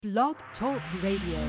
Blog Talk Radio.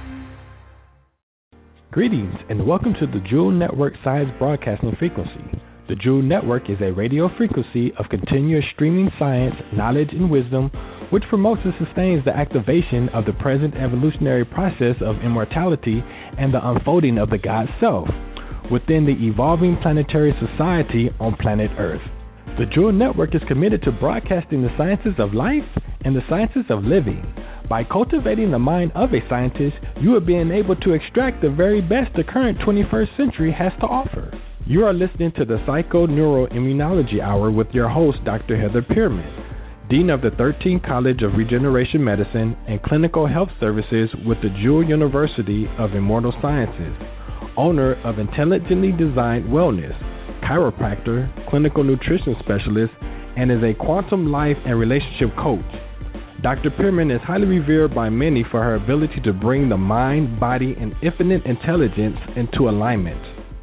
Greetings and welcome to the Jewel Network Science Broadcasting Frequency. The Jewel Network is a radio frequency of continuous streaming science, knowledge, and wisdom, which promotes and sustains the activation of the present evolutionary process of immortality and the unfolding of the God Self within the evolving planetary society on planet Earth. The Jewel Network is committed to broadcasting the sciences of life and the sciences of living. By cultivating the mind of a scientist, you are being able to extract the very best the current 21st century has to offer. You are listening to the Psycho-Neuroimmunology Hour with your host, Dr. Heather Pearman, Dean of the 13th College of Regeneration Medicine and Clinical Health Services with the Jewel University of Immortal Sciences, owner of Intelligently Designed Wellness, chiropractor, clinical nutrition specialist, and is a quantum life and relationship coach. Dr. Pearman is highly revered by many for her ability to bring the mind, body, and infinite intelligence into alignment.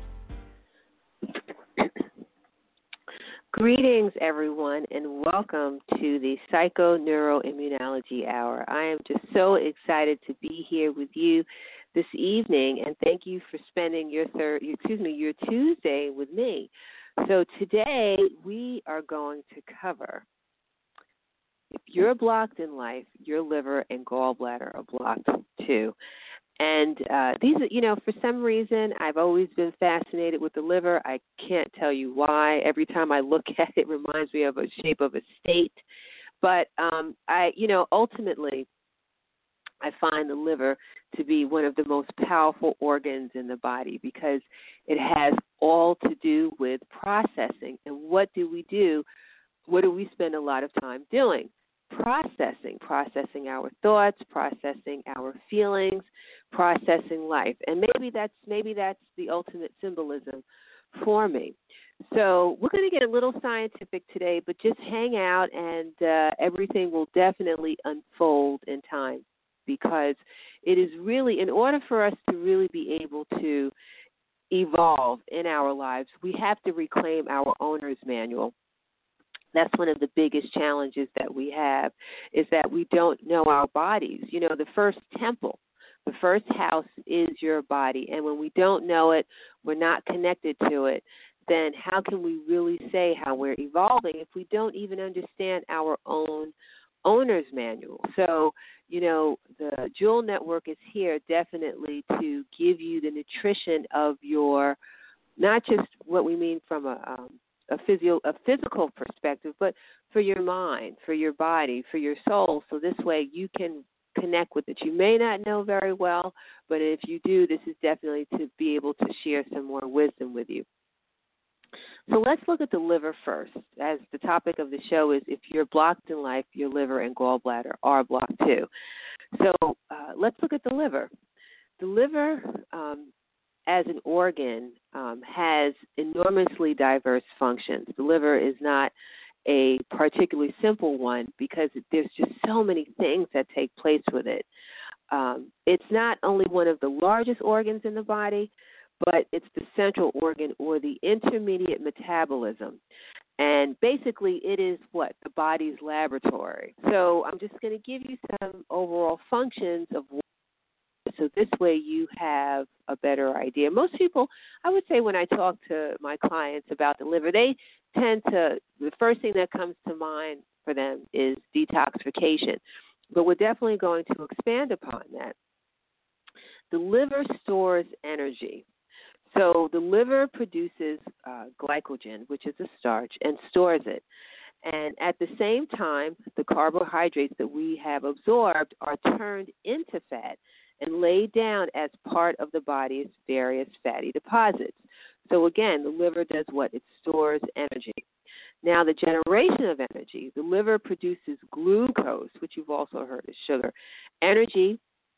Greetings, everyone, and welcome to the Psycho-Neuroimmunology Hour. I am just so excited to be here with you this evening, and thank you for spending your Tuesday with me. So today we are going to cover, if you're blocked in life, your liver and gallbladder are blocked too. And these are, for some reason, I've always been fascinated with the liver. I can't tell you why. Every time I look at it, it reminds me of a shape of a state. But ultimately, I find the liver to be one of the most powerful organs in the body because it has all to do with processing. And what do we do? What do we spend a lot of time doing? Processing our thoughts, processing our feelings, processing life. And maybe that's the ultimate symbolism for me. So we're going to get a little scientific today, but just hang out and everything will definitely unfold in time, because it is really, in order for us to really be able to evolve in our lives, we have to reclaim our owner's manual. That's one of the biggest challenges that we have, is that we don't know our bodies. The first temple, the first house is your body. And when we don't know it, we're not connected to it, then how can we really say how we're evolving if we don't even understand our own owner's manual? So, the Jewel Network is here definitely to give you the nutrition of your, not just what we mean from a physical perspective, but for your mind, for your body, for your soul, so this way you can connect with it. You may not know very well, but if you do, this is definitely to be able to share some more wisdom with you. So let's look at the liver first, as the topic of the show is, if you're blocked in life, your liver and gallbladder are blocked too. So let's look at the liver. The liver, as an organ, has enormously diverse functions. The liver is not a particularly simple one because there's just so many things that take place with it. It's not only one of the largest organs in the body, but it's the central organ, or the intermediate metabolism. And basically it is what? The body's laboratory. So I'm just going to give you some overall functions of what, so this way you have a better idea. Most people, I would say, when I talk to my clients about the liver, they tend to, the first thing that comes to mind for them is detoxification. But we're definitely going to expand upon that. The liver stores energy. So the liver produces glycogen, which is a starch, and stores it. And at the same time, the carbohydrates that we have absorbed are turned into fat and laid down as part of the body's various fatty deposits. So again, the liver does what? It stores energy. Now, the generation of energy, the liver produces glucose, which you've also heard is sugar, energy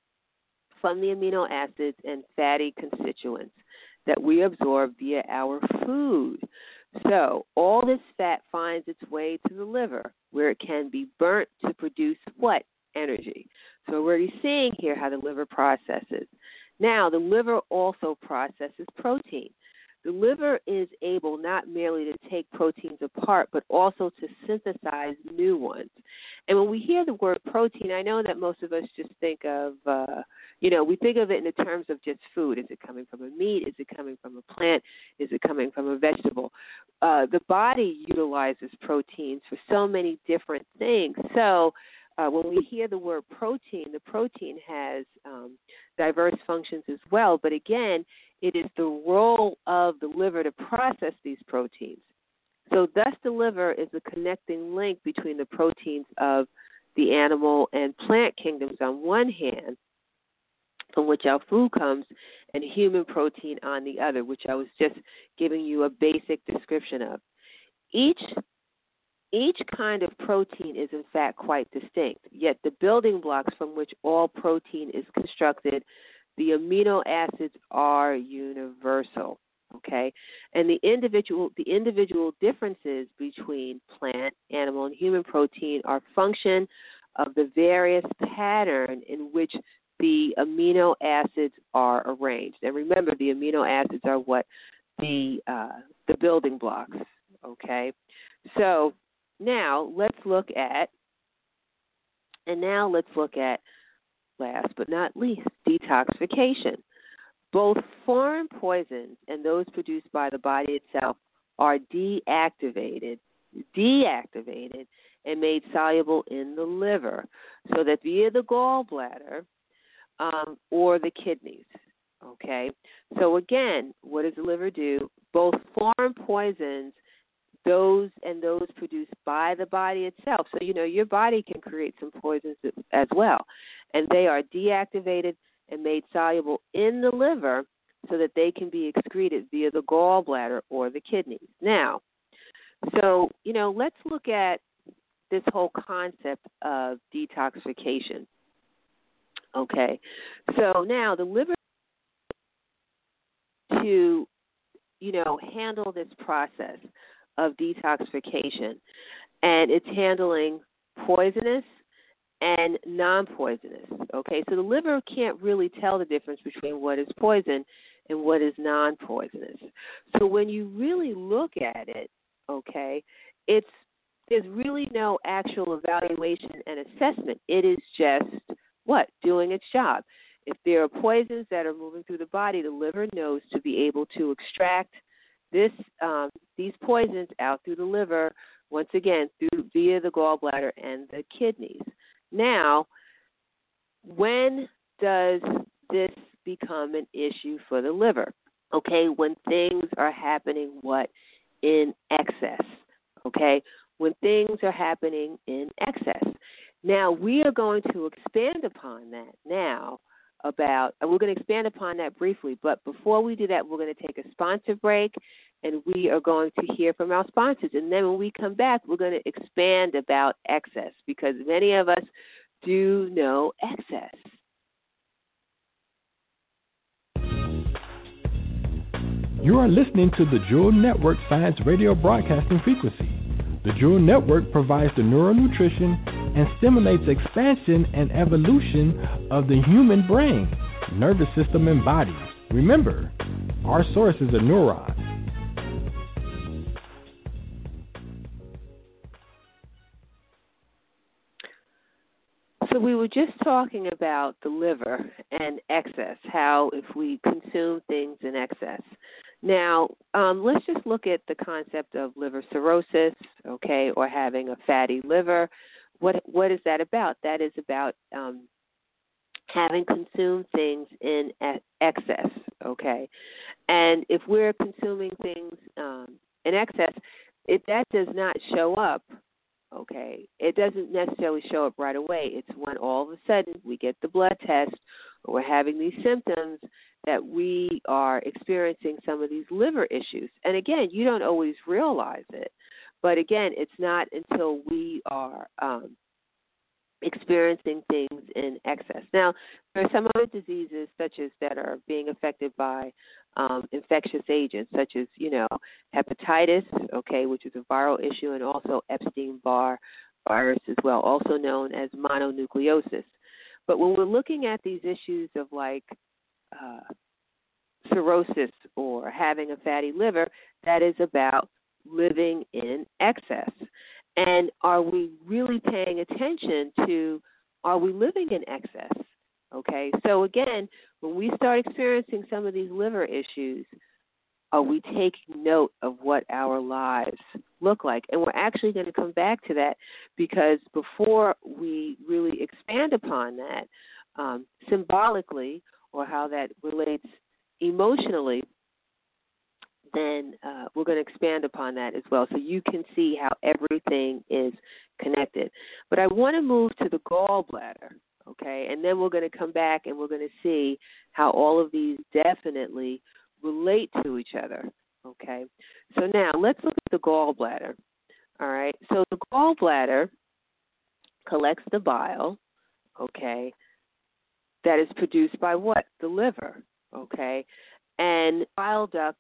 from the amino acids and fatty constituents that we absorb via our food. So all this fat finds its way to the liver, where it can be burnt to produce what? Energy. So we're already seeing here how the liver processes. Now, the liver also processes protein. the liver is able not merely to take proteins apart, but also to synthesize new ones. And when we hear the word protein, I know that most of us just think of, we think of it in the terms of just food. Is it coming from a meat? Is it coming from a plant? Is it coming from a vegetable? The body utilizes proteins for so many different things. So when we hear the word protein, the protein has diverse functions as well. But again, it is the role of the liver to process these proteins. So thus the liver is the connecting link between the proteins of the animal and plant kingdoms on one hand, from which our food comes, and human protein on the other, which I was just giving you a basic description of. Each kind of protein is in fact quite distinct, yet the building blocks from which all protein is constructed, the amino acids, are universal. Okay, and the individual differences between plant, animal, and human protein are function of the various pattern in which the amino acids are arranged. And remember, the amino acids are what the building blocks. Okay, so now let's look at, last but not least, detoxification. Both foreign poisons and those produced by the body itself are deactivated and made soluble in the liver, so that via the gallbladder or the kidneys. Okay? So again, what does the liver do? Both foreign poisons, those produced by the body itself. So, your body can create some poisons as well. And they are deactivated and made soluble in the liver so that they can be excreted via the gallbladder or the kidneys. Now, so, let's look at this whole concept of detoxification. Okay, so now the liver, to, handle this process of detoxification, and it's handling poisonous and non-poisonous. Okay, so the liver can't really tell the difference between what is poison and what is non-poisonous. So when you really look at it, okay, there's really no actual evaluation and assessment. It is just doing its job. If there are poisons that are moving through the body, the liver knows to be able to extract these poisons out through the liver, once again, via the gallbladder and the kidneys. Now, when does this become an issue for the liver? Okay, when things are happening, in excess. Okay, when things are happening in excess. Now, we are going to expand upon that now. We're going to expand upon that briefly, but before we do that, we're going to take a sponsor break, and we are going to hear from our sponsors. And then when we come back, we're going to expand about excess, because many of us do know excess. You are listening to the Jewel Network Science Radio Broadcasting Frequency. The Jewel Network provides the neural nutrition and stimulates expansion and evolution of the human brain, nervous system, and body. Remember, our source is a neuron. So we were just talking about the liver and excess, how if we consume things in excess. Now, let's just look at the concept of liver cirrhosis, okay, or having a fatty liver. What is that about? That is about having consumed things in excess, okay? And if we're consuming things in excess, that does not show up, okay? It doesn't necessarily show up right away. It's when all of a sudden we get the blood test or we're having these symptoms that we are experiencing some of these liver issues. And again, you don't always realize it. But again, it's not until we are experiencing things in excess. Now, there are some other diseases that are being affected by infectious agents, such as, hepatitis, okay, which is a viral issue, and also Epstein-Barr virus as well, also known as mononucleosis. But when we're looking at these issues of cirrhosis or having a fatty liver. That is about living in excess. And are we really paying attention to, are we living in excess? Okay, so again, when we start experiencing some of these liver issues, are we taking note of what our lives look like? And we're actually going to come back to that, because before we really expand upon that, symbolically, or how that relates emotionally, then we're going to expand upon that as well, so you can see how everything is connected. But I want to move to the gallbladder, okay? And then we're going to come back and we're going to see how all of these definitely relate to each other, okay? So now let's look at the gallbladder, all right? So the gallbladder collects the bile, okay, that is produced by what? The liver, okay? And bile duct,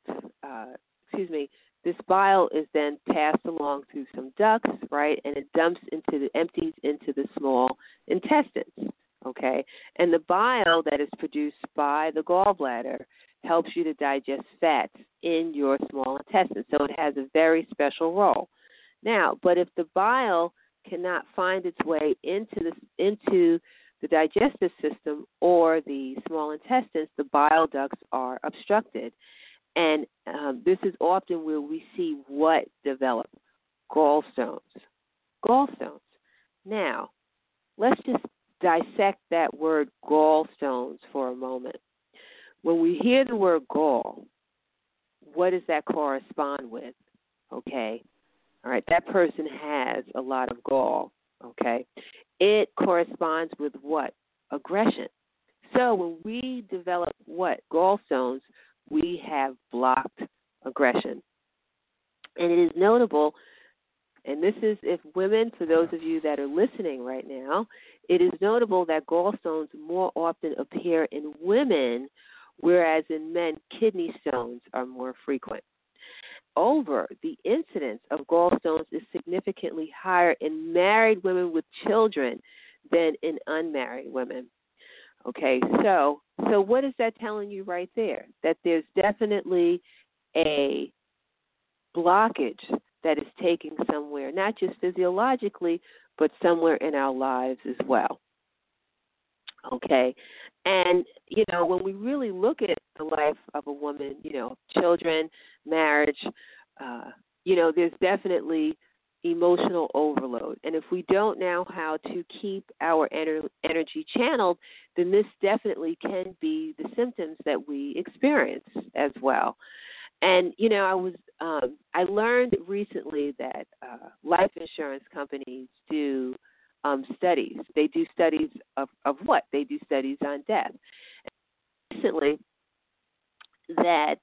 this bile is then passed along through some ducts, right? And it empties into the small intestines, okay? And the bile that is produced by the gallbladder helps you to digest fats in your small intestine. So it has a very special role. Now, but if the bile cannot find its way into the digestive system or the small intestines, the bile ducts are obstructed. And this is often where we see what develop? Gallstones. Gallstones. Now, let's just dissect that word gallstones for a moment. When we hear the word gall, what does that correspond with? Okay. All right, that person has a lot of gall, okay? It corresponds with what? Aggression. So when we develop what? Gallstones, we have blocked aggression. And it is notable, and this is if women, for those of you that are listening right now, it is notable that gallstones more often appear in women, whereas in men, kidney stones are more frequent. The incidence of gallstones is significantly higher in married women with children than in unmarried women. Okay, so what is that telling you right there? That there's definitely a blockage that is taking somewhere, not just physiologically, but somewhere in our lives as well. Okay, and, when we really look at the life of a woman, children, marriage, there's definitely emotional overload. And if we don't know how to keep our energy channeled, then this definitely can be the symptoms that we experience as well. And, I learned recently that life insurance companies do studies. They do studies of what? They do studies on death. Recently, that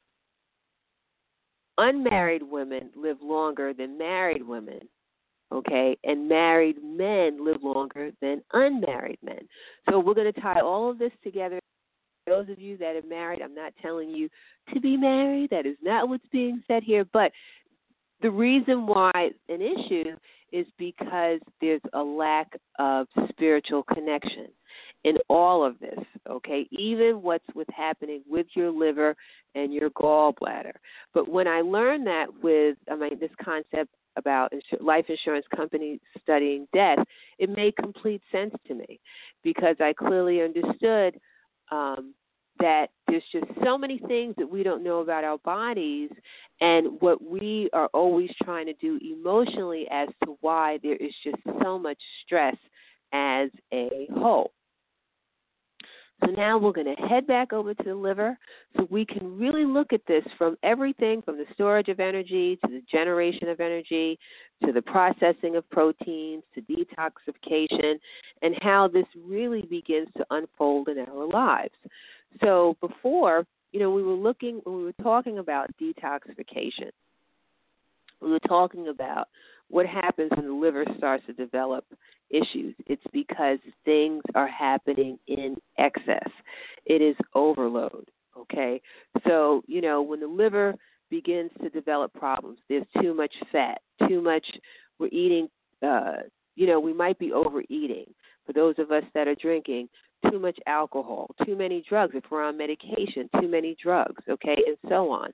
unmarried women live longer than married women, okay, and married men live longer than unmarried men. So we're going to tie all of this together. Those of you that are married, I'm not telling you to be married. That is not what's being said here. But the reason why it's an issue is because there's a lack of spiritual connection in all of this, okay, even what's happening with your liver and your gallbladder. But when I learned that this concept about life insurance companies studying death, it made complete sense to me, because I clearly understood that there's just so many things that we don't know about our bodies, and what we are always trying to do emotionally as to why there is just so much stress as a whole. So now we're going to head back over to the liver so we can really look at this from everything from the storage of energy to the generation of energy to the processing of proteins to detoxification, and how this really begins to unfold in our lives. So before, when we were talking about detoxification, we were talking about what happens when the liver starts to develop issues. It's because things are happening in excess. It is overload, okay? So, when the liver begins to develop problems, there's too much fat, we're eating, we might be overeating. For those of us that are drinking, too much alcohol, too many drugs. If we're on medication, too many drugs, okay, and so on.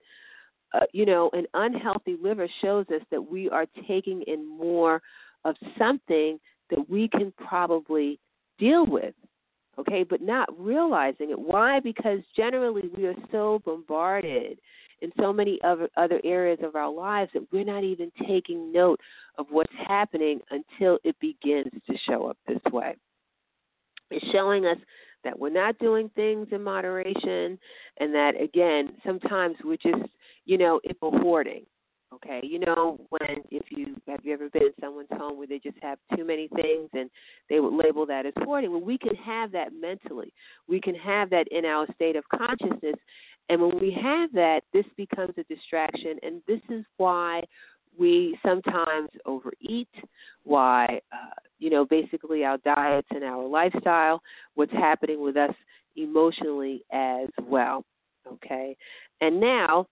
An unhealthy liver shows us that we are taking in more of something that we can probably deal with, okay, but not realizing it. Why? Because generally we are so bombarded in so many other areas of our lives that we're not even taking note of what's happening until it begins to show up this way. It's showing us that we're not doing things in moderation, and that, again, sometimes we're just, it's a hoarding. Okay, have you ever been in someone's home where they just have too many things and they would label that as hoarding? Well, we can have that mentally. We can have that in our state of consciousness. And when we have that, this becomes a distraction. And this is why we sometimes overeat, why, basically our diets and our lifestyle, what's happening with us emotionally as well. Okay, and now,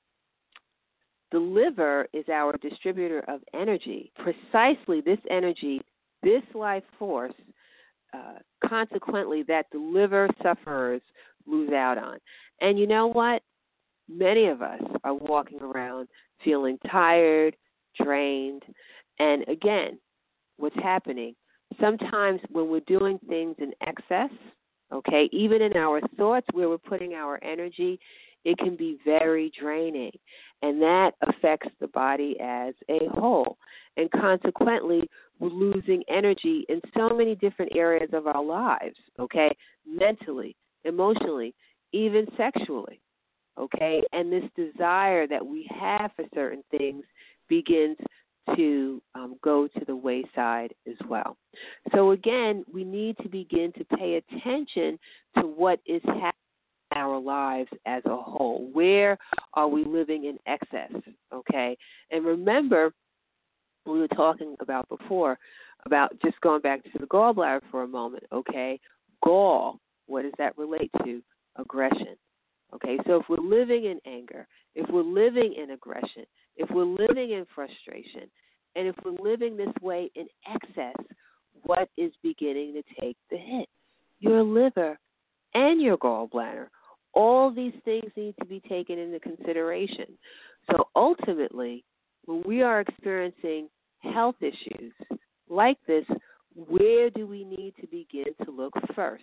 the liver is our distributor of energy. Precisely this energy, this life force, consequently, that the liver sufferers lose out on. And you know what? Many of us are walking around feeling tired, drained. And again, what's happening? Sometimes when we're doing things in excess, okay, even in our thoughts where we're putting our energy, it can be very draining, and that affects the body as a whole. And consequently, we're losing energy in so many different areas of our lives, okay, mentally, emotionally, even sexually, okay? And this desire that we have for certain things begins to go to the wayside as well. So again, we need to begin to pay attention to what is happening in our lives as a whole. Where are we living in excess, okay? And remember, we were talking about before, about just going back to the gallbladder for a moment, okay? Gall, what does that relate to? Aggression. Okay, so if we're living in anger, if we're living in aggression, if we're living in frustration, and if we're living this way in excess, what is beginning to take the hit? Your liver and your gallbladder. All these things need to be taken into consideration. So ultimately, when we are experiencing health issues like this, where do we need to begin to look first?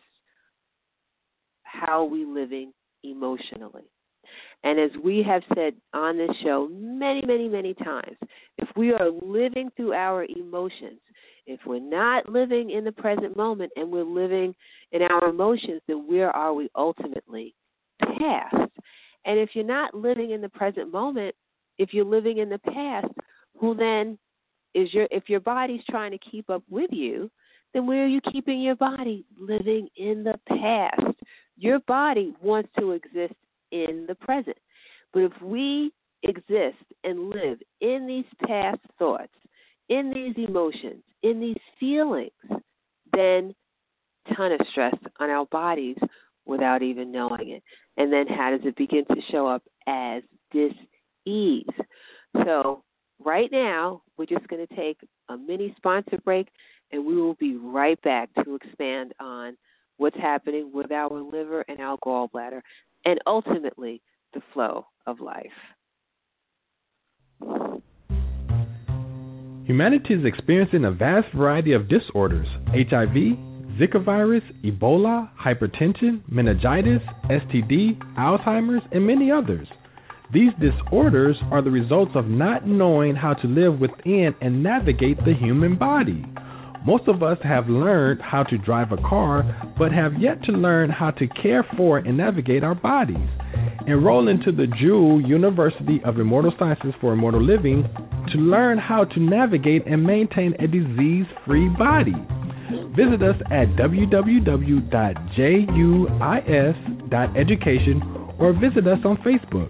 How are we living emotionally? And as we have said on this show many, many, many times, if we are living through our emotions, if we're not living in the present moment and we're living in our emotions, then where are we ultimately? Past. And if you're not living in the present moment, if you're living in the past, who then if your body's trying to keep up with you, then where are you keeping your body? Living in the past. Your body wants to exist in the present. But if we exist and live in these past thoughts, in these emotions, in these feelings, then a ton of stress on our bodies without even knowing it. And then how does it begin to show up as dis-ease? So right now, we're just going to take a mini sponsor break, and we will be right back to expand on what's happening with our liver and our gallbladder, and ultimately the flow of life. Humanity is experiencing a vast variety of disorders: HIV, Zika virus, Ebola, hypertension, meningitis, STD, Alzheimer's, and many others. These disorders are the results of not knowing how to live within and navigate the human body. Most of us have learned how to drive a car, but have yet to learn how to care for and navigate our bodies. Enroll into the Jewel University of Immortal Sciences for Immortal Living to learn how to navigate and maintain a disease-free body. Visit us at www.juis.education or visit us on Facebook.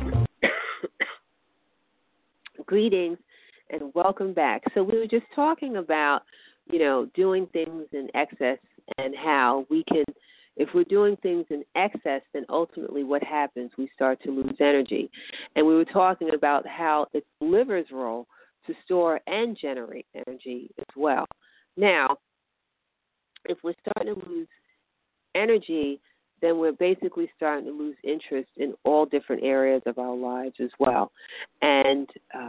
Greetings and welcome back. So we were just talking about, doing things in excess and how we can, if we're doing things in excess, then ultimately what happens? We start to lose energy. And we were talking about how it's the liver's role to store and generate energy as well. Now, if we're starting to lose energy, then we're basically starting to lose interest in all different areas of our lives as well. And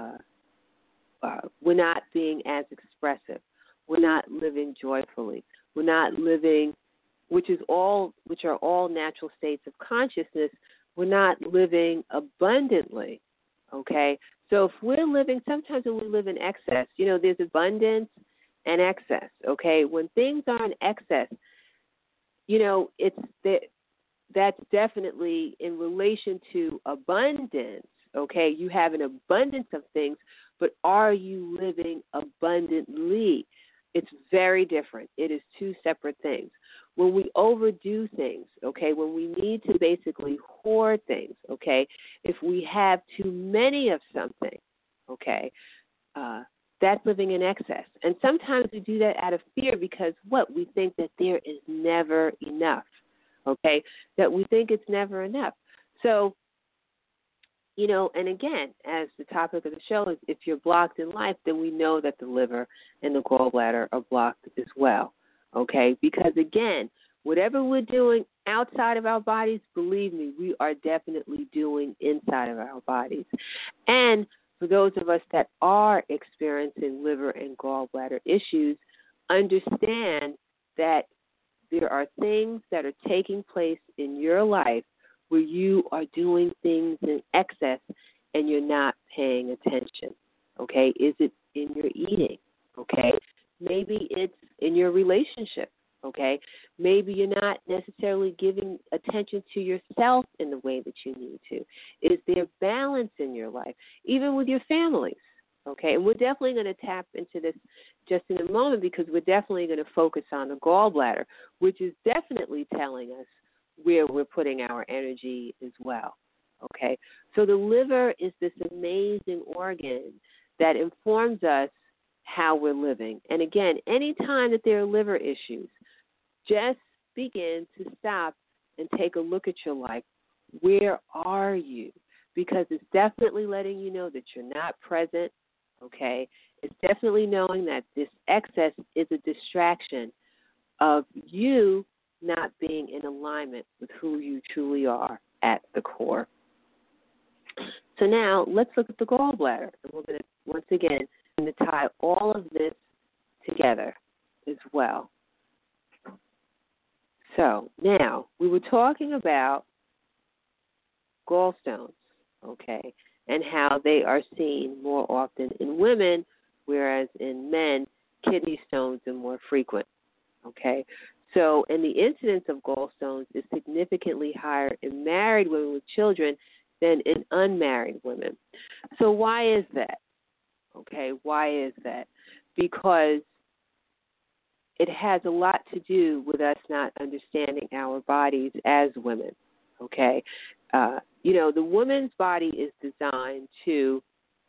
we're not being as expressive. We're not living joyfully. We're not living, which are all natural states of consciousness. We're not living abundantly, okay? So if we're living, sometimes when we live in excess, there's abundance and excess, okay? When things are in excess, that's definitely in relation to abundance, okay? You have an abundance of things, but are you living abundantly? It's very different. It is two separate things. When we overdo things, okay, when we need to basically hoard things, okay, if we have too many of something, okay, that's living in excess. And sometimes we do that out of fear because we think that there is never enough, okay, that we think it's never enough. So, and again, as the topic of the show is, if you're blocked in life, then we know that the liver and the gallbladder are blocked as well, okay? Because, again, whatever we're doing outside of our bodies, believe me, we are definitely doing inside of our bodies. And for those of us that are experiencing liver and gallbladder issues, understand that there are things that are taking place in your life where you are doing things in excess and you're not paying attention, okay? Is it in your eating, okay? Maybe it's in your relationship, okay? Maybe you're not necessarily giving attention to yourself in the way that you need to. Is there balance in your life, even with your families, okay? And we're definitely going to tap into this just in a moment because we're definitely going to focus on the gallbladder, which is definitely telling us where we're putting our energy as well, okay? So the liver is this amazing organ that informs us how we're living. And again, any time that there are liver issues, just begin to stop and take a look at your life. Where are you? Because it's definitely letting you know that you're not present, okay? It's definitely knowing that this excess is a distraction of you not being in alignment with who you truly are at the core. So now let's look at the gallbladder. And we're going to, once again, tie all of this together as well. So now we were talking about gallstones, okay, and how they are seen more often in women, whereas in men, kidney stones are more frequent, okay. So, and the incidence of gallstones is significantly higher in married women with children than in unmarried women. So why is that? Okay, why is that? Because it has a lot to do with us not understanding our bodies as women, okay? The woman's body is designed to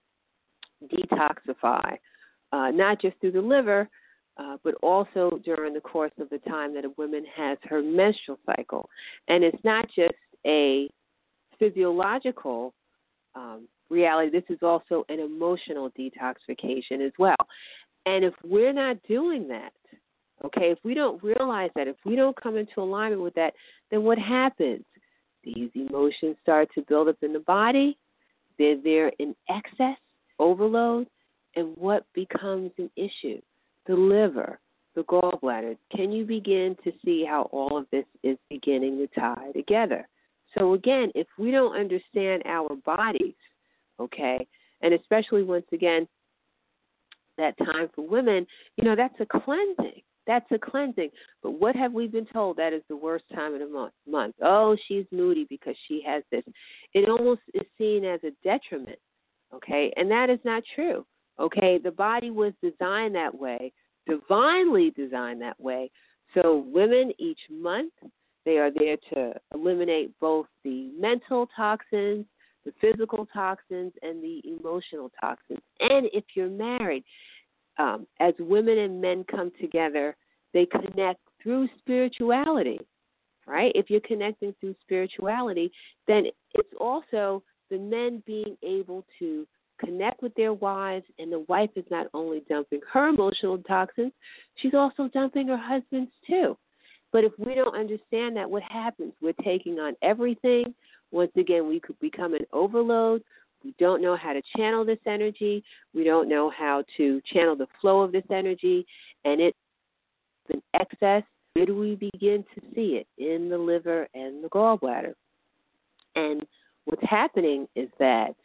detoxify, not just through the liver, but also during the course of the time that a woman has her menstrual cycle. And it's not just a physiological reality. This is also an emotional detoxification as well. And if we're not doing that, okay, if we don't realize that, if we don't come into alignment with that, then what happens? These emotions start to build up in the body. They're there in excess, overload, and what becomes an issue? The liver, the gallbladder. Can you begin to see how all of this is beginning to tie together? So again, if we don't understand our bodies, okay, and especially once again, that time for women, that's a cleansing. That's a cleansing. But what have we been told? That is the worst time of the month. Oh, she's moody because she has this. It almost is seen as a detriment, okay, and that is not true. Okay, the body was designed that way, divinely designed that way. So women each month, they are there to eliminate both the mental toxins, the physical toxins, and the emotional toxins. And if you're married, as women and men come together, they connect through spirituality, right? If you're connecting through spirituality, then it's also the men being able to connect with their wives, and the wife is not only dumping her emotional toxins, she's also dumping her husband's too. But if we don't understand that, what happens? We're taking on everything. Once again, we could become an overload. We don't know how to channel this energy. We don't know how to channel the flow of this energy, and it's an excess. Where do we begin to see it? In the liver and the gallbladder. And what's happening is that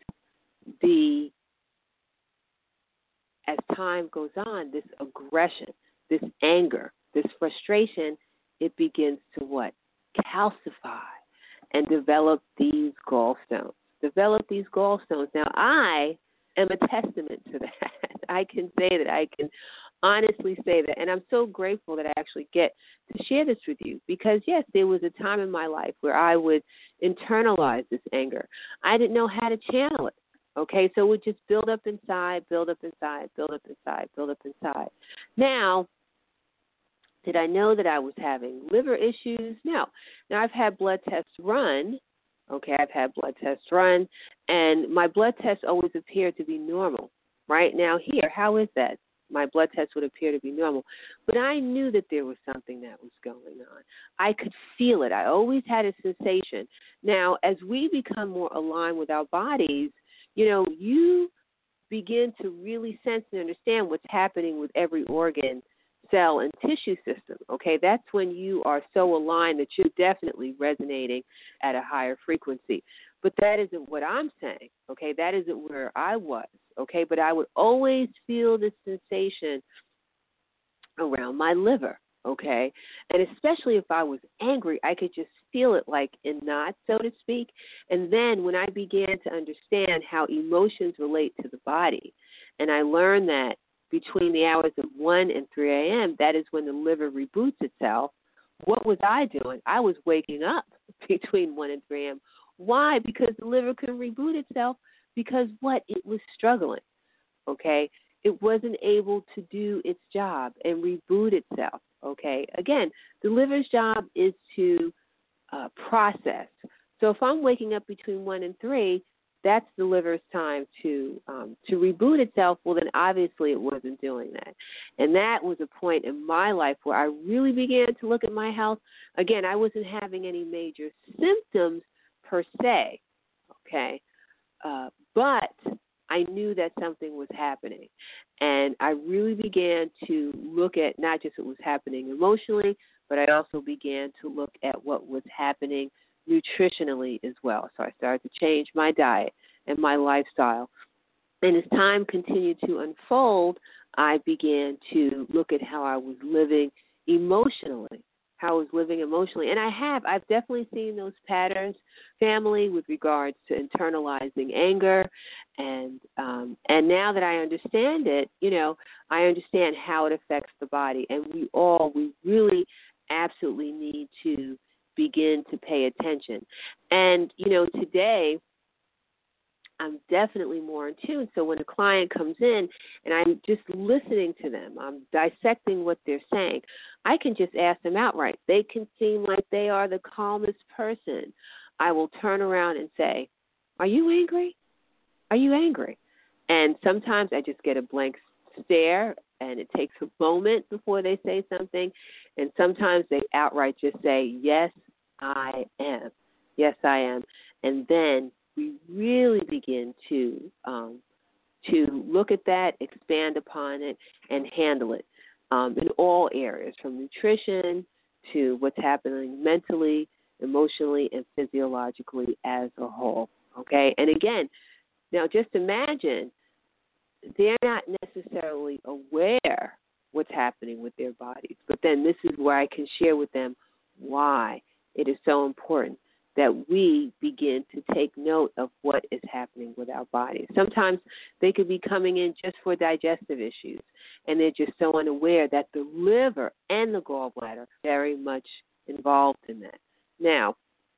as time goes on, this aggression, this anger, this frustration, it begins to what? Calcify and develop these gallstones. Now, I am a testament to that. I can say that. I can honestly say that. And I'm so grateful that I actually get to share this with you because, yes, there was a time in my life where I would internalize this anger. I didn't know how to channel it. Okay, so it would just build up inside. Now, did I know that I was having liver issues? No. Now, I've had blood tests run. Okay, and my blood tests always appear to be normal. Right now, here, how is that? My blood tests would appear to be normal. But I knew that there was something that was going on. I could feel it. I always had a sensation. Now, as we become more aligned with our bodies, you begin to really sense and understand what's happening with every organ, cell, and tissue system. Okay, that's when you are so aligned that you're definitely resonating at a higher frequency. But that isn't what I'm saying. Okay, that isn't where I was. Okay, but I would always feel this sensation around my liver. Okay, and especially if I was angry, I could just feel it like in knots, so to speak. And then when I began to understand how emotions relate to the body, and I learned that between the hours of 1 and 3 a.m., that is when the liver reboots itself. What was I doing? I was waking up between 1 and 3 a.m. Why? Because the liver couldn't reboot itself because what? It was struggling, okay? It wasn't able to do its job and reboot itself, okay? Again, the liver's job is to process. So if I'm waking up between 1 and 3, that's the liver's time to reboot itself. Well, then obviously it wasn't doing that. And that was a point in my life where I really began to look at my health. Again, I wasn't having any major symptoms per se, okay? But I knew that something was happening. And I really began to look at not just what was happening emotionally, but I also began to look at what was happening nutritionally as well. So I started to change my diet and my lifestyle. And as time continued to unfold, I began to look at how I was living emotionally. And I've definitely seen those patterns, family, with regards to internalizing anger. And now that I understand it, I understand how it affects the body. And we really absolutely need to begin to pay attention. And, today I'm definitely more in tune. So when a client comes in and I'm just listening to them, I'm dissecting what they're saying, I can just ask them outright. They can seem like they are the calmest person. I will turn around and say, "Are you angry? Are you angry?" And sometimes I just get a blank stare, and it takes a moment before they say something. And sometimes they outright just say, "Yes, I am. Yes, I am." And then we really begin to look at that, expand upon it, and handle it in all areas, from nutrition to what's happening mentally, emotionally, and physiologically as a whole. Okay? And again, now just imagine they're not necessarily aware what's happening with their bodies, but then this is where I can share with them why it is so important that we begin to take note of what is happening with our bodies. Sometimes they could be coming in just for digestive issues, and they're just so unaware that the liver and the gallbladder are very much involved in that. Now,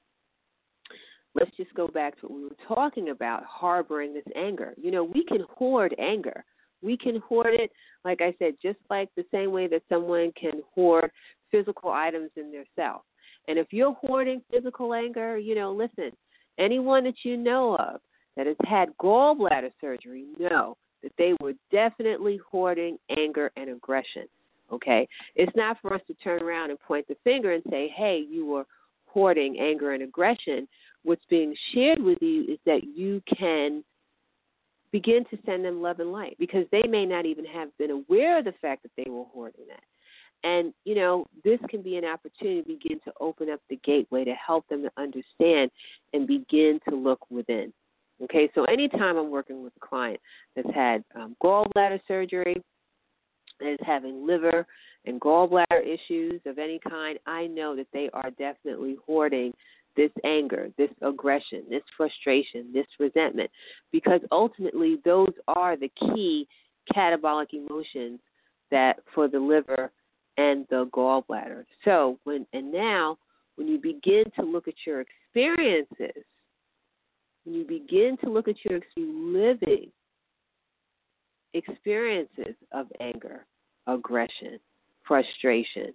let's just go back to what we were talking about, harboring this anger. We can hoard anger. We can hoard it, like I said, just like the same way that someone can hoard physical items in their self. And if you're hoarding physical anger, listen, anyone that you know of that has had gallbladder surgery know that they were definitely hoarding anger and aggression. okay? It's not for us to turn around and point the finger and say, hey, you were hoarding anger and aggression. What's being shared with you is that you can begin to send them love and light, because they may not even have been aware of the fact that they were hoarding that. And, this can be an opportunity to begin to open up the gateway to help them to understand and begin to look within. Okay, so anytime I'm working with a client that's had gallbladder surgery, that is having liver and gallbladder issues of any kind, I know that they are definitely hoarding this anger, this aggression, this frustration, this resentment, because ultimately those are the key catabolic emotions that for the liver and the gallbladder. So now when you begin to look at your experiences, when you begin to look at your living experiences of anger, aggression, frustration,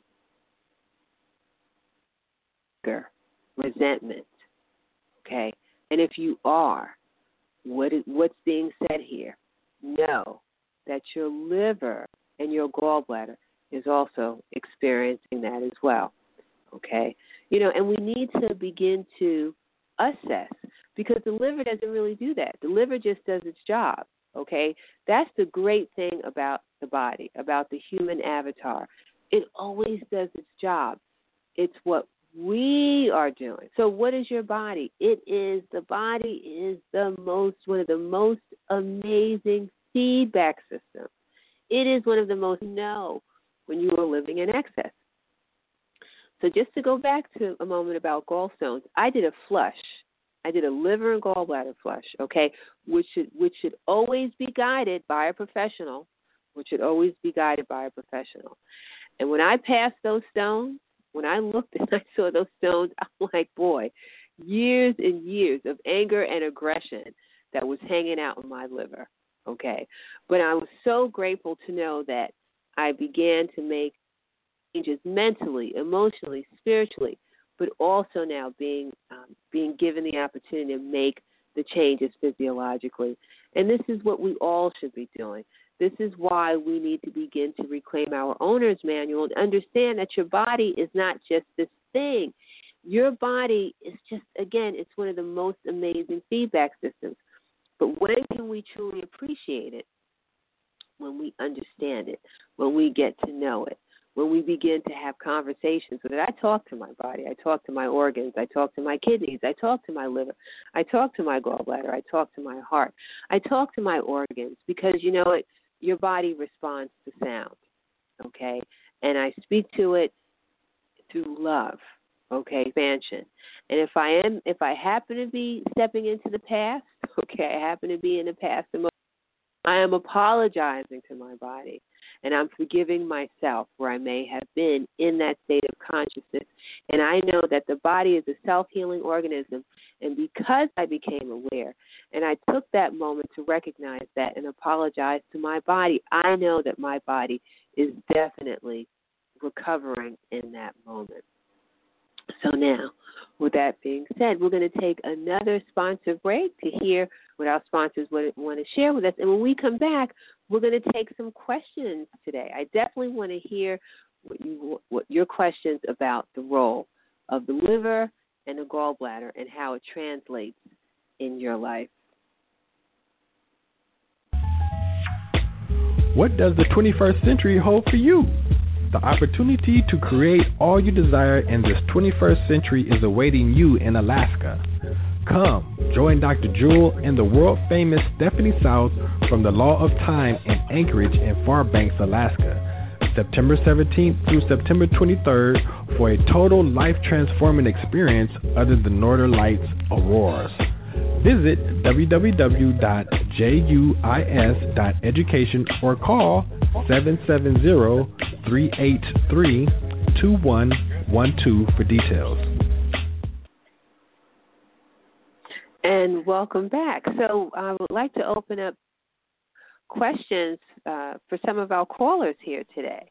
resentment, okay? And if you are, what's being said here? Know that your liver and your gallbladder is also experiencing that as well, okay? And we need to begin to assess, because the liver doesn't really do that. The liver just does its job, okay? That's the great thing about the body, about the human avatar. It always does its job. It's what we are doing. So what is your body? The body is one of the most amazing feedback systems. It is one of the most when you are living in excess. So just to go back to a moment about gallstones, I did a flush. I did a liver and gallbladder flush, okay, which should always be guided by a professional, And when I passed those stones, when I looked and I saw those stones, I'm like, boy, years and years of anger and aggression that was hanging out in my liver, okay. But I was so grateful to know that I began to make changes mentally, emotionally, spiritually, but also now being given the opportunity to make the changes physiologically. And this is what we all should be doing. This is why we need to begin to reclaim our owner's manual and understand that your body is not just this thing. Your body is just, again, it's one of the most amazing feedback systems. But when can we truly appreciate it? When we understand it, when we get to know it, when we begin to have conversations with it. I talk to my body. I talk to my organs. I talk to my kidneys. I talk to my liver. I talk to my gallbladder. I talk to my heart. I talk to my organs because, your body responds to sound, okay? And I speak to it through love, okay, expansion. And if I happen to be stepping into the past, okay, I happen to be in the past, I am apologizing to my body, and I'm forgiving myself where I may have been in that state of consciousness. And I know that the body is a self-healing organism, and because I became aware and I took that moment to recognize that and apologize to my body, I know that my body is definitely recovering in that moment. So now, with that being said, we're going to take another sponsor break to hear what our sponsors want to share with us. And when we come back, we're going to take some questions today. I definitely want to hear what your questions about the role of the liver and the gallbladder and how it translates in your life. What does the 21st century hold for you? The opportunity to create all you desire in this 21st century is awaiting you in Alaska. Come, join Dr. Jewel and the world-famous Stephanie South from the Law of Time in Anchorage and Fairbanks, Alaska, September 17th through September 23rd for a total life-transforming experience under the Northern Lights auroras. Visit www.juis.education or call 770-383-2112 for details. And welcome back. So I would like to open up questions for some of our callers here today.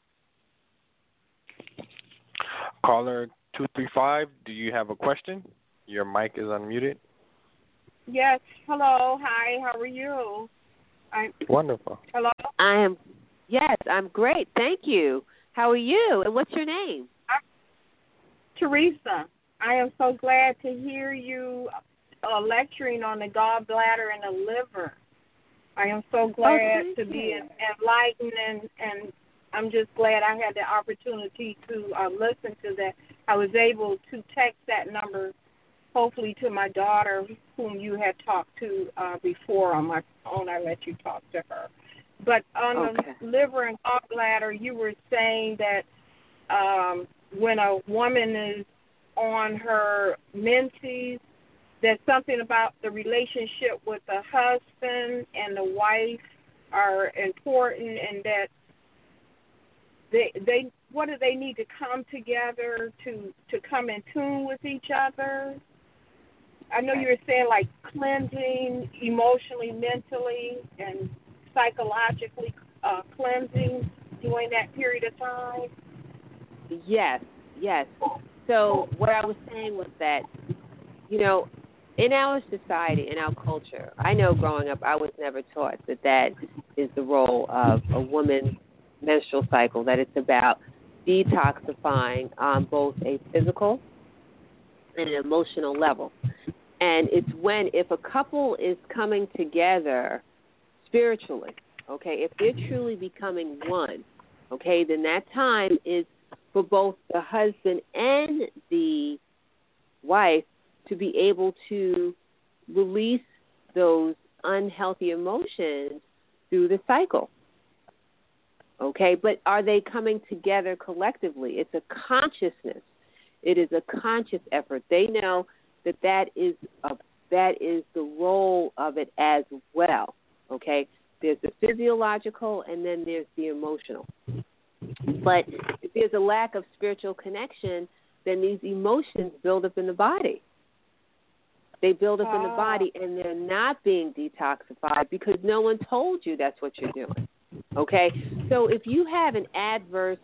Caller 235, do you have a question? Your mic is unmuted. Yes. Hello. Hi. How are you? Wonderful. Hello. I'm great. Thank you. How are you? And what's your name? Teresa, I am so glad to hear you lecturing on the gallbladder and the liver. I am so glad to be enlightened, and I'm just glad I had the opportunity to listen to that. I was able to text that number, hopefully, to my daughter, whom you had talked to before on my phone. I let you talk to her. But on the liver and gallbladder, you were saying that when a woman is on her menses, there's something about the relationship with the husband and the wife are important, and that they what do they need to come together to come in tune with each other? I know you were saying like cleansing emotionally, mentally, and psychologically cleansing during that period of time. Yes. So what I was saying was that, in our society, in our culture, I know growing up I was never taught that is the role of a woman's menstrual cycle, that it's about detoxifying on both a physical and an emotional level. And it's if a couple is coming together spiritually, if they're truly becoming one, then that time is for both the husband and the wife to be able to release those unhealthy emotions through the cycle. But are they coming together collectively? It's a consciousness. It is a conscious effort. They know that is the role of it as well. There's the physiological and then there's the emotional. But if there's a lack of spiritual connection, then these emotions build up in the body. They build up in the body, and they're not being detoxified because no one told you that's what you're doing. So if you have an adverse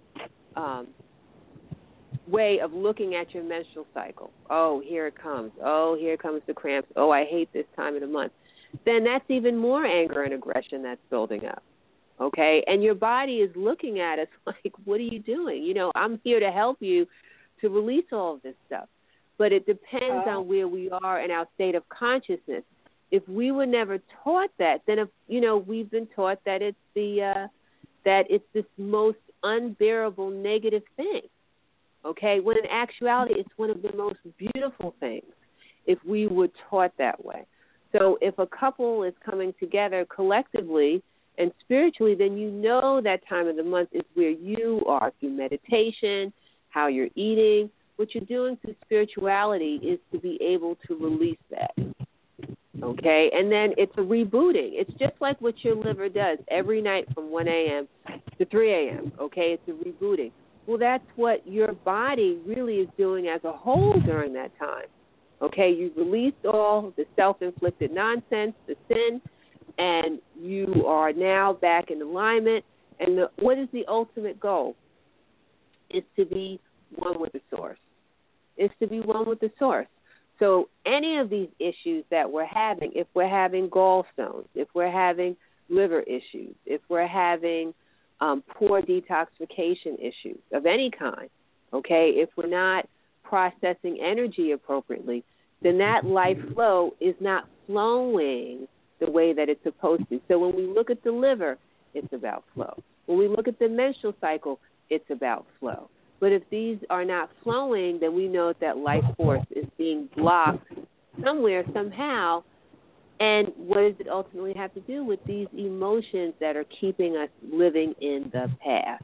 way of looking at your menstrual cycle, here it comes. Here comes the cramps. I hate this time of the month. Then that's even more anger and aggression that's building up. And your body is looking at us like, what are you doing? I'm here to help you to release all of this stuff. But it depends on where we are in our state of consciousness. If we were never taught that, then we've been taught that it's that it's this most unbearable negative thing. When in actuality it's one of the most beautiful things if we were taught that way. So if a couple is coming together collectively and spiritually, then that time of the month is where you are through meditation, how you're eating. What you're doing through spirituality is to be able to release that. And then it's a rebooting. It's just like what your liver does every night from 1 a.m. to 3 a.m. It's a rebooting. Well, that's what your body really is doing as a whole during that time. You've released all the self-inflicted nonsense, the sin, and you are now back in alignment. And what is the ultimate goal? Is to be one with the source. Is to be one with the source. So any of these issues that we're having, if we're having gallstones, if we're having liver issues, if we're having poor detoxification issues of any kind, if we're not processing energy appropriately, then that life flow is not flowing the way that it's supposed to. So when we look at the liver, it's about flow. When we look at the menstrual cycle, it's about flow. But if these are not flowing, then we know that life force is being blocked somewhere, somehow. And what does it ultimately have to do with these emotions that are keeping us living in the past?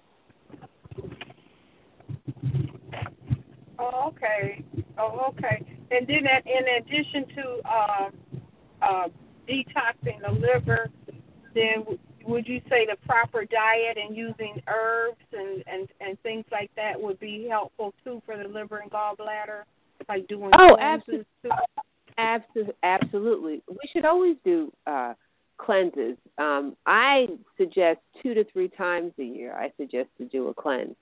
Okay. And then in addition to detoxing the liver, then would you say the proper diet and using herbs and things like that would be helpful too for the liver and gallbladder? Like doing cleanses too? Absolutely. We should always do cleanses. I suggest 2 to 3 times a year. I suggest to do a cleanse.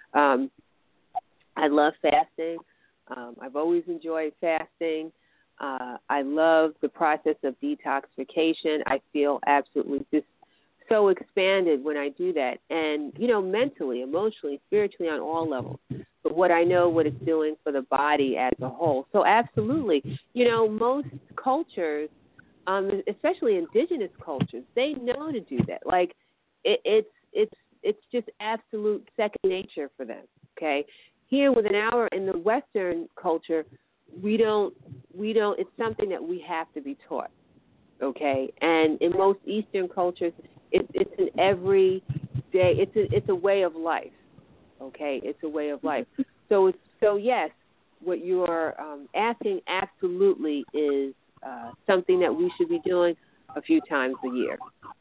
I love fasting. I've always enjoyed fasting. I love the process of detoxification. I feel absolutely just so expanded when I do that, and mentally, emotionally, spiritually, on all levels. But what I know, what it's doing for the body as a whole. So absolutely, most cultures, especially indigenous cultures, they know to do that. Like it's just absolute second nature for them. Okay, here within our in the Western culture, we don't. It's something that we have to be taught. Okay, and in most Eastern cultures, it's an everyday. It's a way of life. Okay, it's a way of life. So yes, what you are asking absolutely is something that we should be doing a few times a year.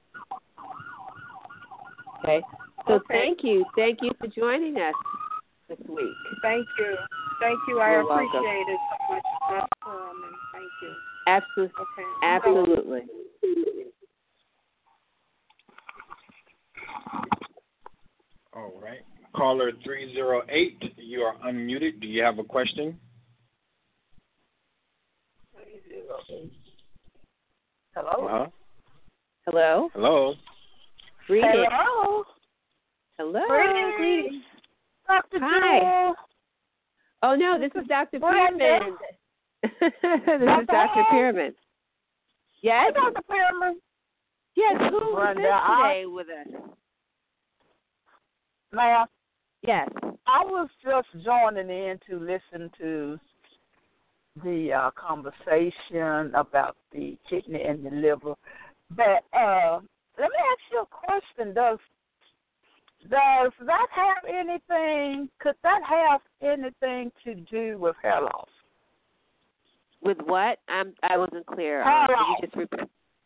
Okay. So Thank you for joining us this week. Thank you. You're welcome. Appreciate it so much, and thank you. Absolutely. Okay. Absolutely. All right. Caller 308, you are unmuted. Do you have a question? 308. Hello? Uh-huh. Hello? Hello? Greetings. Hello? Hello. Greetings. Dr. Hi. Jewel. Oh, no, this is Dr. Brenda. Pearman. This is Dr. Pearman. Yes? Hey, Dr. Pearman. Yes, who is Brenda, today with us? Ma'am, Yes. I was just joining in to listen to the conversation about the kidney and the liver. But let me ask you a question. Does that have anything, could that have anything to do with hair loss? With what? I wasn't clear. Hair Can loss. you just repeat?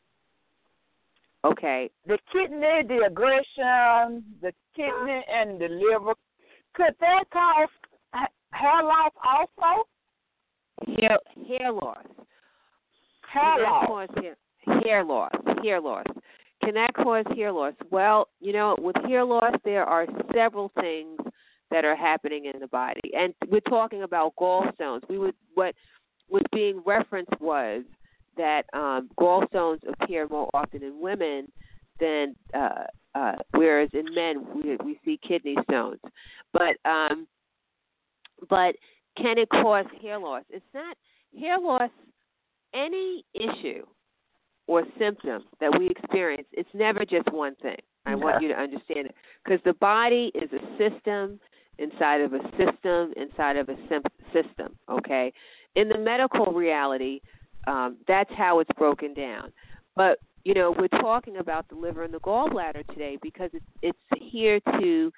Okay. The kidney, the aggression, the kidney and the liver, could that cause hair loss also? Hair loss. Hair loss. Hair loss. Hair loss. Can that cause hair loss? Well, with hair loss, there are several things that are happening in the body, and we're talking about gallstones. What was being referenced was that gallstones appear more often in women than whereas in men we see kidney stones. But can it cause hair loss? It's not hair loss. Any issue or symptom that we experience, it's never just one thing. I want you to understand it, because the body is a system inside of a system inside of a system. Okay, in the medical reality, that's how it's broken down. But we're talking about the liver and the gallbladder today because it's here to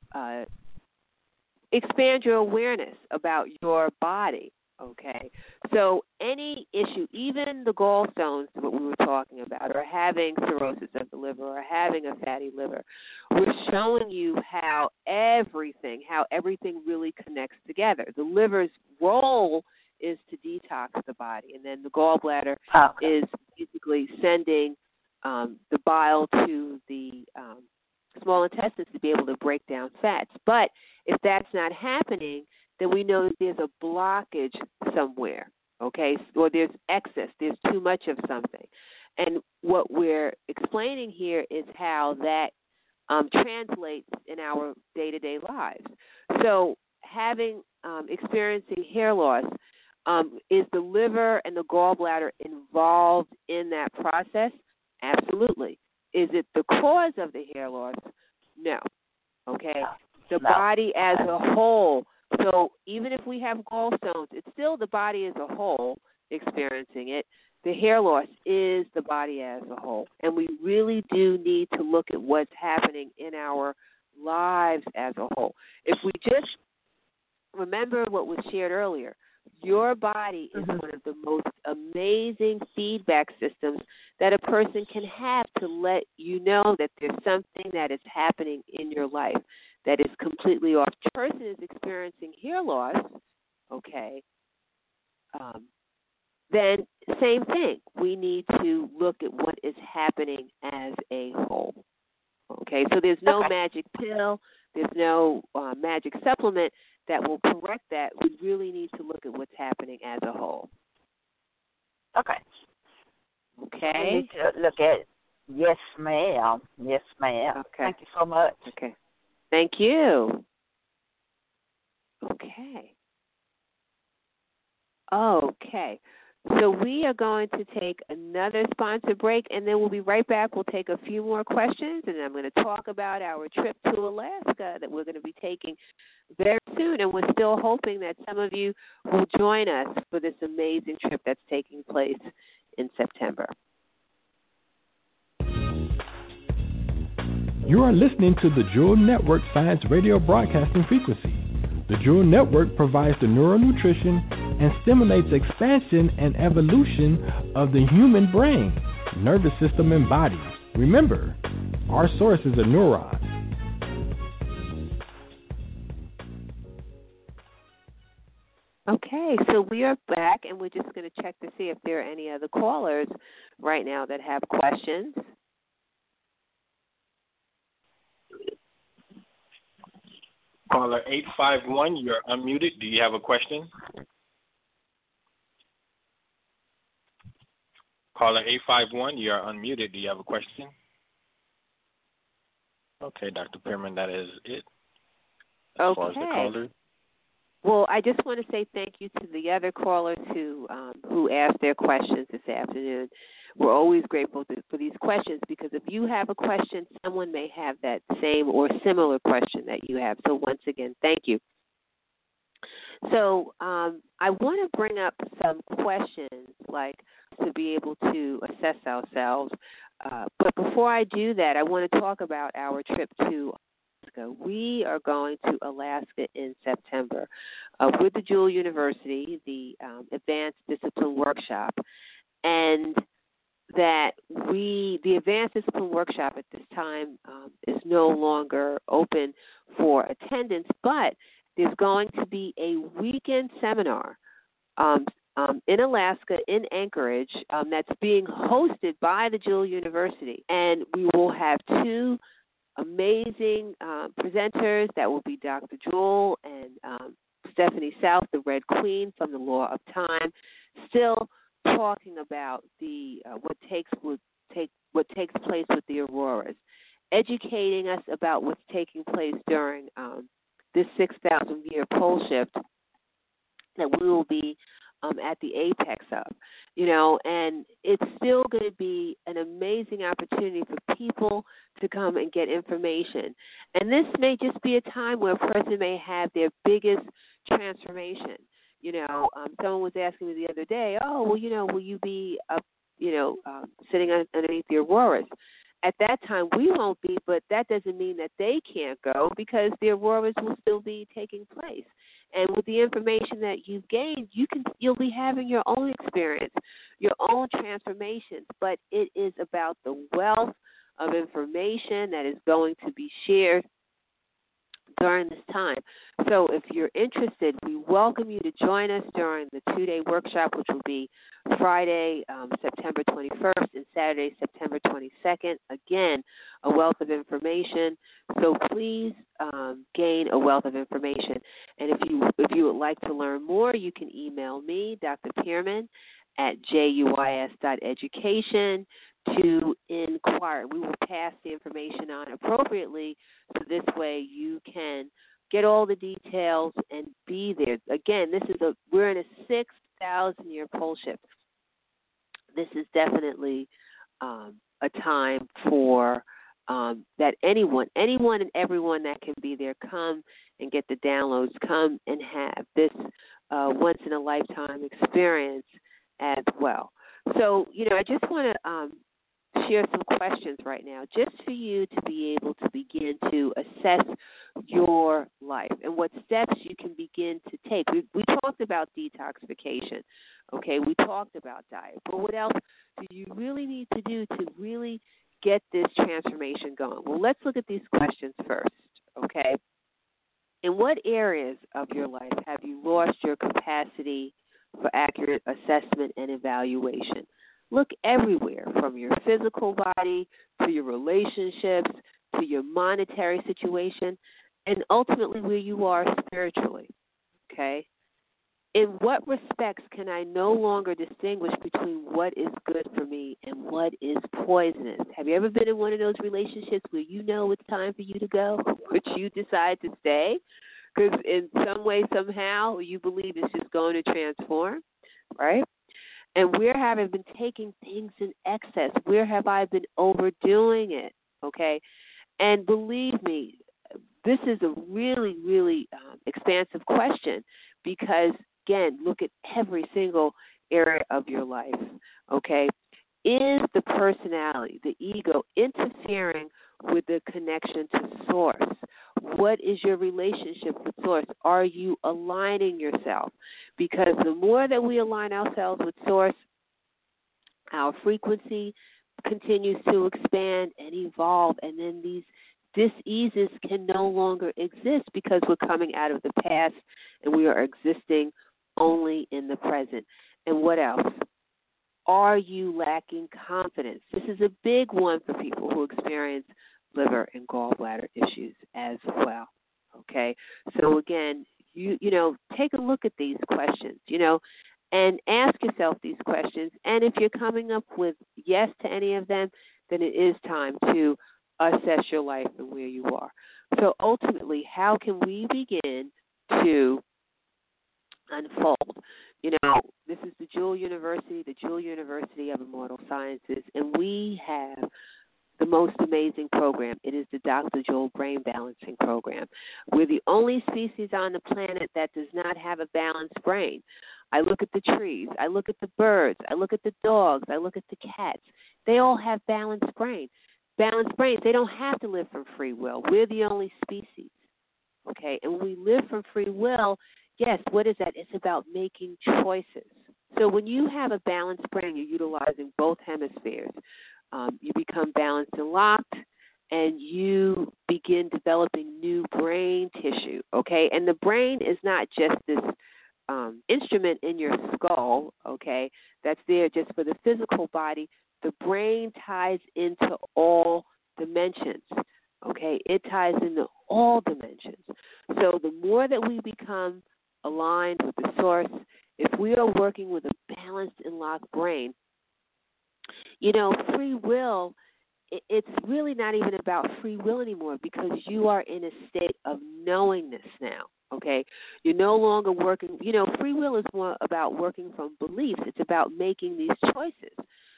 expand your awareness about your body. Okay, so any issue, even the gallstones that we were talking about, or having cirrhosis of the liver, or having a fatty liver, we're showing you how everything really connects together. The liver's role is to detox the body, and then the gallbladder is basically sending the bile to the small intestines to be able to break down fats. But if that's not happening, then we know that there's a blockage somewhere, okay, or there's excess, there's too much of something. And what we're explaining here is how that translates in our day-to-day lives. So experiencing hair loss, is the liver and the gallbladder involved in that process? Absolutely. Is it the cause of the hair loss? No. Okay? The body as a whole. So even if we have gallstones, it's still the body as a whole experiencing it. The hair loss is the body as a whole. And we really do need to look at what's happening in our lives as a whole. If we just remember what was shared earlier, your body is one of the most amazing feedback systems that a person can have to let you know that there's something that is happening in your life that is completely off. If a person is experiencing hair loss, okay, then same thing. We need to look at what is happening as a whole. Okay, so there's no magic pill, there's no magic supplement that will correct that. We really need to look at what's happening as a whole. Okay. Okay. We need to look at Yes, ma'am. Yes, ma'am. Okay. Thank you so much. Okay. Thank you. Okay. Okay. So we are going to take another sponsor break, and then we'll be right back. We'll take a few more questions, and I'm going to talk about our trip to Alaska that we're going to be taking very soon. And we're still hoping that some of you will join us for this amazing trip that's taking place in September. You are listening to the Jewel Network Science Radio Broadcasting Frequency. The Jewel Network provides the neural nutrition and stimulates expansion and evolution of the human brain, nervous system, and body. Remember, our source is a neuron. Okay, so we are back, and we're just going to check to see if there are any other callers right now that have questions. Caller 851, you're unmuted. Do you have a question? Caller 851, you're unmuted. Do you have a question? Okay, Dr. Pearman, that is it. As far as the callers. Well, I just want to say thank you to the other callers who asked their questions this afternoon. We're always grateful for these questions because if you have a question, someone may have that same or similar question that you have. So once again, thank you. So I want to bring up some questions like to be able to assess ourselves. But before I do that, I want to talk about our trip to Alaska. We are going to Alaska in September with the Jewel University, the Advanced Discipline Workshop, and that the Advanced Discipline Workshop at this time is no longer open for attendance, but there's going to be a weekend seminar in Alaska, in Anchorage, that's being hosted by the Jewel University. And we will have two amazing presenters. That will be Dr. Jewel and Stephanie South, the Red Queen from the Law of Time, still talking about what takes place with the auroras, educating us about what's taking place during this 6,000-year pole shift that we will be at the apex of, and it's still going to be an amazing opportunity for people to come and get information. And this may just be a time where a person may have their biggest transformation. Someone was asking me the other day, will you be up, sitting underneath the auroras? At that time, we won't be, but that doesn't mean that they can't go because the auroras will still be taking place. And with the information that you've gained, you'll be having your own experience, your own transformations. But it is about the wealth of information that is going to be shared during this time. So if you're interested, we welcome you to join us during the 2-day workshop, which will be Friday, September 21st and Saturday, September 22nd. Again, a wealth of information. So please gain a wealth of information. And if you would like to learn more, you can email me, Dr. Pearman, at juis.education to inquire. We will pass the information on appropriately, so this way you can get all the details and be there. Again, we're in a 6,000-year pole shift. This is definitely a time for that anyone and everyone that can be there, come and get the downloads, come and have this once-in-a-lifetime experience as well. So, I just want to share some questions right now just for you to be able to begin to assess your life and what steps you can begin to take. We talked about detoxification, okay? We talked about diet. But what else do you really need to do to really get this transformation going? Well, let's look at these questions first, okay? In what areas of your life have you lost your capacity for accurate assessment and evaluation? Look everywhere, from your physical body to your relationships to your monetary situation, and ultimately where you are spiritually, okay? In what respects can I no longer distinguish between what is good for me and what is poisonous? Have you ever been in one of those relationships where you know it's time for you to go, but you decide to stay? Because in some way, somehow, you believe it's just going to transform, right? And where have I been taking things in excess? Where have I been overdoing it, okay? And believe me, this is a really, really expansive question because, again, look at every single area of your life, okay? Is the personality, the ego, interfering with the connection to Source? What is your relationship with Source? Are you aligning yourself? Because the more that we align ourselves with Source, our frequency continues to expand and evolve, and then these diseases can no longer exist because we're coming out of the past and we are existing only in the present. And what else? Are you lacking confidence? This is a big one for people who experience liver and gallbladder issues as well. Okay? So again, you know, take a look at these questions, you know, and ask yourself these questions. And if you're coming up with yes to any of them, then it is time to assess your life and where you are. So ultimately, how can we begin to unfold? You know, this is the Jewel University of Immortal Sciences, and we have the most amazing program. It is the Dr. Jewel Brain Balancing Program. We're the only species on the planet that does not have a balanced brain. I look at the trees, I look at the birds, I look at the dogs, I look at the cats. They all have balanced brain. Balanced brains, they don't have to live from free will. We're the only species, okay? And when we live from free will, yes, what is that? It's about making choices. So when you have a balanced brain, you're utilizing both hemispheres. You become balanced and locked, and you begin developing new brain tissue, okay? And the brain is not just this instrument in your skull, okay, that's there just for the physical body. The brain ties into all dimensions, okay? It ties into all dimensions. So the more that we become aligned with the Source, if we are working with a balanced and locked brain, you know, free will, it's really not even about free will anymore because you are in a state of knowingness now, okay? You're no longer working, you know, free will is more about working from beliefs. It's about making these choices.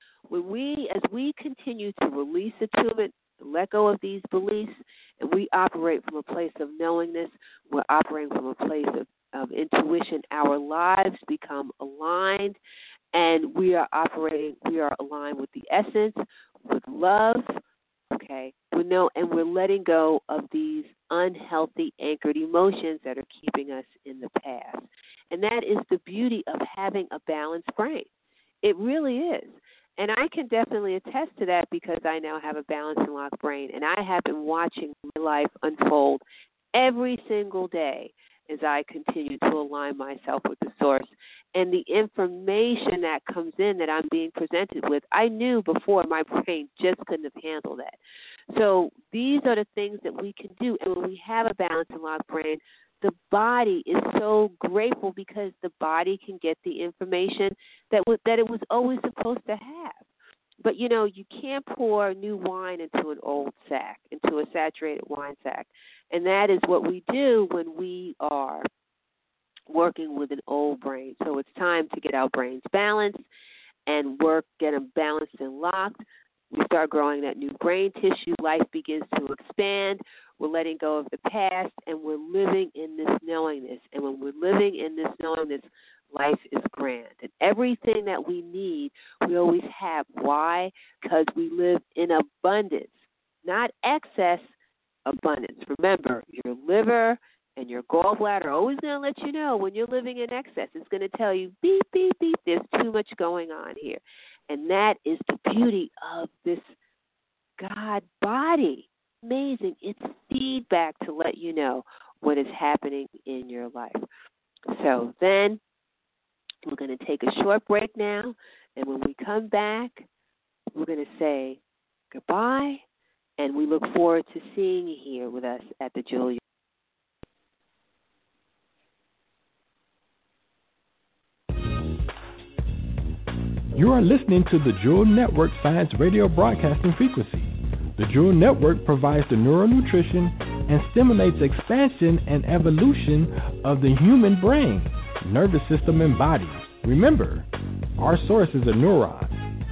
As we continue to release attunement, let go of these beliefs, and we operate from a place of knowingness, we're operating from a place of intuition, our lives become aligned, and we are aligned with the essence, with love, okay? And we're letting go of these unhealthy anchored emotions that are keeping us in the past. And that is the beauty of having a balanced brain. It really is. And I can definitely attest to that because I now have a balanced and locked brain. And I have been watching my life unfold every single day as I continue to align myself with the Source. And the information that comes in that I'm being presented with, I knew before my brain just couldn't have handled that. So these are the things that we can do. And when we have a balanced and locked brain, the body is so grateful because the body can get the information that it was always supposed to have. But, you know, you can't pour new wine into an old sack, into a saturated wine sack. And that is what we do when we are working with an old brain. So it's time to get our brains balanced and get them balanced and locked. We start growing that new brain tissue. Life begins to expand. We're letting go of the past, and we're living in this knowingness. And when we're living in this knowingness, life is grand. And everything that we need, we always have. Why? Because we live in abundance, not excess, abundance. Remember, your liver and your gallbladder are always going to let you know when you're living in excess. It's going to tell you, beep, beep, beep, there's too much going on here. And that is the beauty of this God body. Amazing. It's feedback to let you know what is happening in your life. So then we're going to take a short break now. And when we come back, we're going to say goodbye. And we look forward to seeing you here with us at the Jewel. You are listening to the Jewel Network Science Radio Broadcasting Frequency. The Jewel Network provides the neural nutrition and stimulates expansion and evolution of the human brain, nervous system, and body. Remember, our source is a neuron.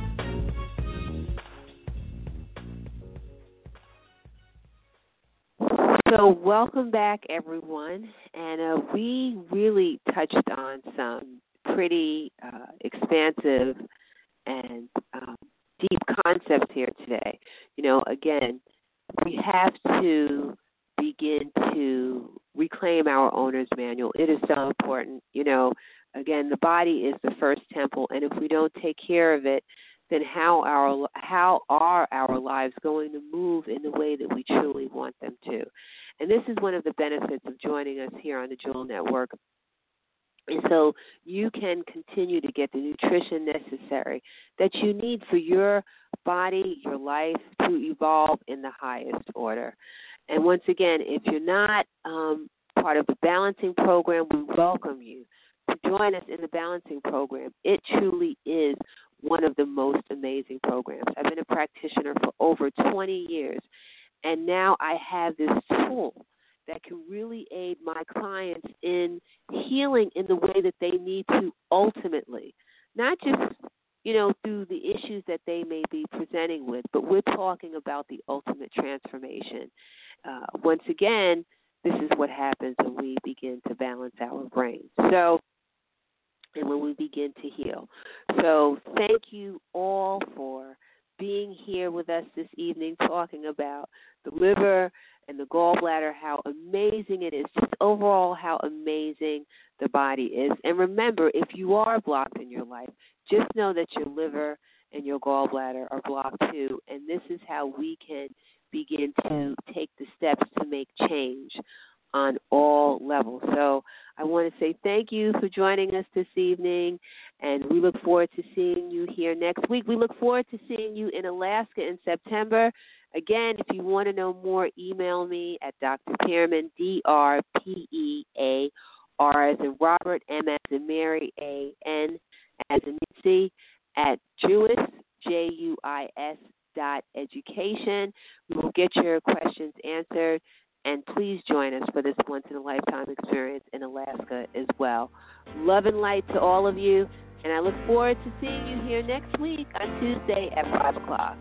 So welcome back, everyone. And we really touched on some pretty expansive and deep concepts here today. You know, again, we have to begin to reclaim our owner's manual. It is so important. You know, again, the body is the first temple, and if we don't take care of it, then how are our lives going to move in the way that we truly want them to? And this is one of the benefits of joining us here on the Jewel Network. And so you can continue to get the nutrition necessary that you need for your body, your life to evolve in the highest order. And once again, if you're not part of the balancing program, we welcome you to join us in the balancing program. It truly is one of the most amazing programs. I've been a practitioner for over 20 years, and now I have this tool that can really aid my clients in healing in the way that they need to ultimately, not just, you know, through the issues that they may be presenting with, but we're talking about the ultimate transformation. Once again, this is what happens when we begin to balance our brains. And when we begin to heal. So thank you all for being here with us this evening, talking about the liver and the gallbladder, how amazing it is, just overall how amazing the body is. And remember, if you are blocked in your life, just know that your liver and your gallbladder are blocked too, and this is how we can begin to take the steps to make change on all levels. So I want to say thank you for joining us this evening, and we look forward to seeing you here next week. We look forward to seeing you in Alaska in September. Again, if you want to know more, email me at Dr. Pearman, DrPear as in Robert, M as in Mary, AN as in Nancy, at Juis, JUIS.education. We will get your questions answered. And please join us for this once-in-a-lifetime experience in Alaska as well. Love and light to all of you, and I look forward to seeing you here next week on Tuesday at 5 o'clock.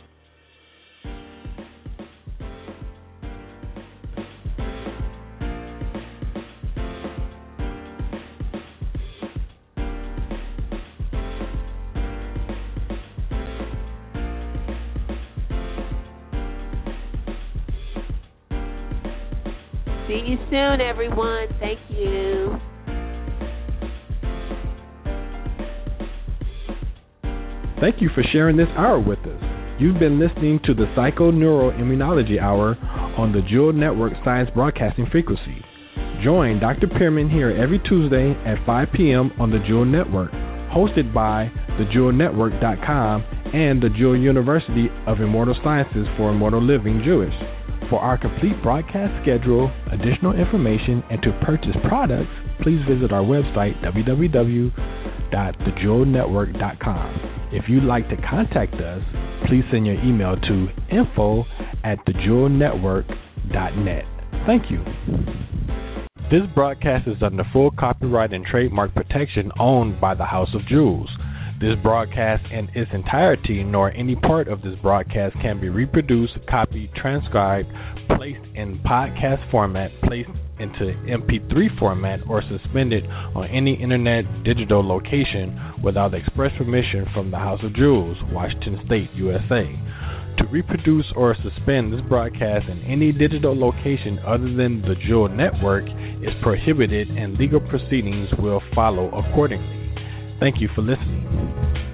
See you soon, everyone. Thank you. Thank you for sharing this hour with us. You've been listening to the Psychoneuroimmunology Hour on the Jewel Network Science Broadcasting Frequency. Join Dr. Pearman here every Tuesday at 5 p.m. on the Jewel Network, hosted by thejewelnetwork.com and the Jewel University of Immortal Sciences for Immortal Living Jewish. For our complete broadcast schedule, additional information, and to purchase products, please visit our website, www.thejewelnetwork.com. If you'd like to contact us, please send your email to info@thejewelnetwork.net. Thank you. This broadcast is under full copyright and trademark protection owned by the House of Jewels. This broadcast in its entirety, nor any part of this broadcast, can be reproduced, copied, transcribed, placed in podcast format, placed into MP3 format, or suspended on any internet digital location without the express permission from the House of Jewels, Washington State, USA. To reproduce or suspend this broadcast in any digital location other than the Jewel Network is prohibited, and legal proceedings will follow accordingly. Thank you for listening.